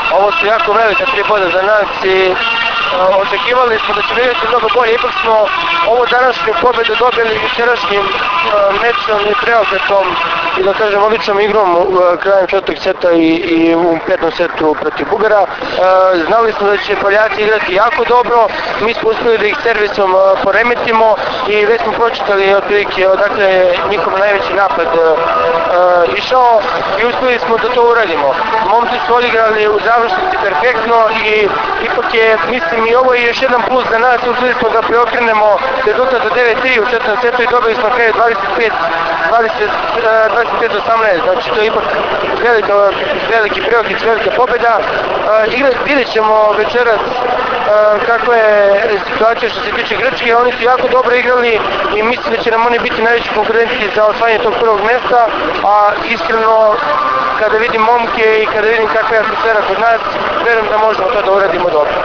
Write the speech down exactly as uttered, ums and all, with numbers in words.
ovo su jako velika tri boda za nas i očekivali smo da će vidjeti mnogo bolje, ipak smo ovu današnju pobedu dobili jučerašnjim mečom i preokretom i da kažem odličnom igrom krajem četvrtog seta i, i u petom setu protiv Bugara. Znali smo da će Poljaci igrati jako dobro, mi smo uspjeli da ih servisom poremetimo i već smo pročitali otprilike odakle je njihov najveći napad išao i uspjeli smo da to uradimo. Momci su odigrali u završnici perfektno i ipak je, mislim, i ovo je još jedan plus za nas, uspjeli smo da preokrenemo rezultat od devet tri u četvrtom setu i dobili smo kraju dvadeset pet osamnaest, znači to je ipak velika, veliki preokret, velika pobjeda. Vidjet ćemo večeras kakva je situacija što se tiče Grčke, oni su jako dobro igrali i mislim da će nam oni biti najveći konkurenti za osvajanje tog prvog mjesta, a iskreno kada vidim momke i kada vidim kakva je atmosfera kod nas, verujem da možemo to da uradimo dobro.